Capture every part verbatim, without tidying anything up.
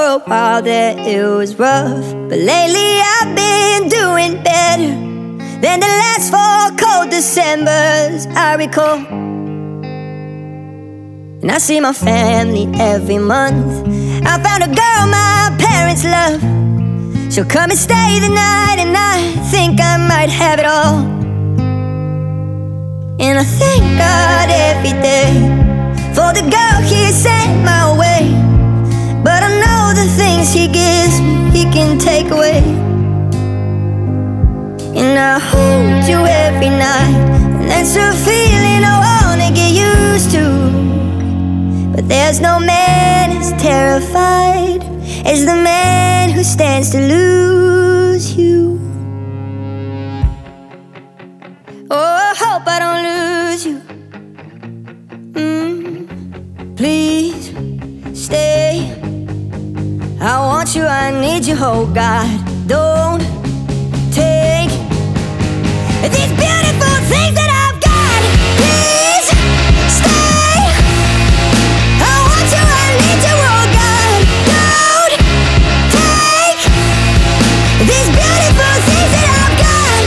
a while there it was rough, but lately I've been doing better than the last four cold Decembers I recall. And I see my family every month. I found a girl my parents love. She'll come and stay the night, and I think I might have it all. And I thank God every day for the girl He sent my way. But I know the things He gives me, He can take away. And I hold you every night, and that's a feeling I wanna get used to. But there's no man as terrified as the man who stands to lose you. Oh, I hope I don't lose you. mm, Please stay. I want you, I need you, oh God. Don't take these beautiful things that I've got. Please stay. I want you, I need you, oh God. Don't take these beautiful things that I've got.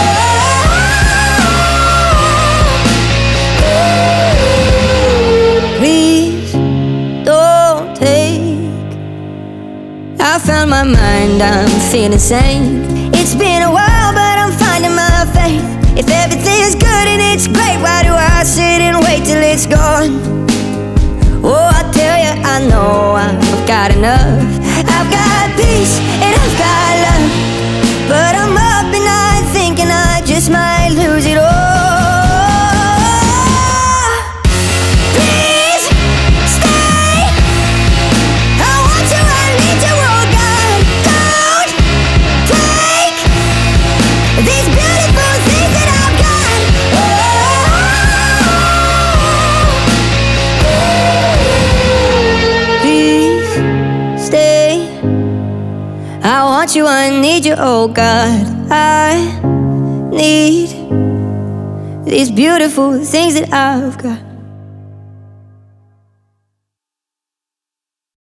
Oh, please don't take. I found my mind, I'm feeling sane. It's been a while, but I'm finding my faith. If everything's good and it's great, why do I sit and wait till it's gone? Oh, I tell you, I know I've got enough. I've got peace and I've got love, but I'm up and night thinking I just might lose it all. I want you, I need you, oh God. I need these beautiful things that I've got.